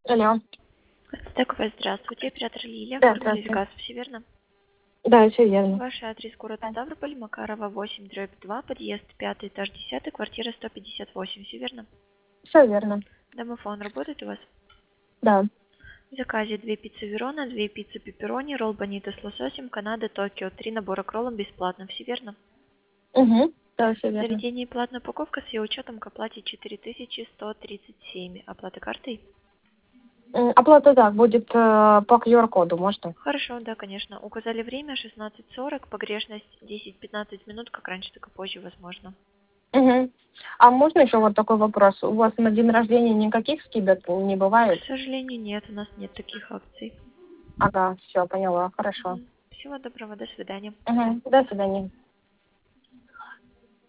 Алло. Такое, здравствуйте, оператор Лилия, Да, оформили здравствуйте. заказ, все верно? Да, все верно. Ваш адрес город Ставрополь, Макарова 8/2, подъезд 5, этаж 10, квартира 158, все верно? Все верно. Домофон работает у вас? Да. В заказе 2 пиццы Верона, 2 пиццы пепперони, ролл бонито с лососем, Канада, Токио, 3 набора к роллам бесплатно, все верно? Угу. Да, все В верно. заведении платная упаковка с ее учетом к оплате 4137, оплата картой? Оплата, да, будет по QR-коду, можно? Хорошо, да, конечно. Указали время 16:40, погрешность 10-15 минут, как раньше, так и позже, возможно. Угу. А можно еще вот такой вопрос? У вас на день рождения никаких скидок не К бывает? сожалению, нет, у нас нет таких акций. Ага, все, поняла, хорошо. Всего доброго, до свидания. Угу. До свидания.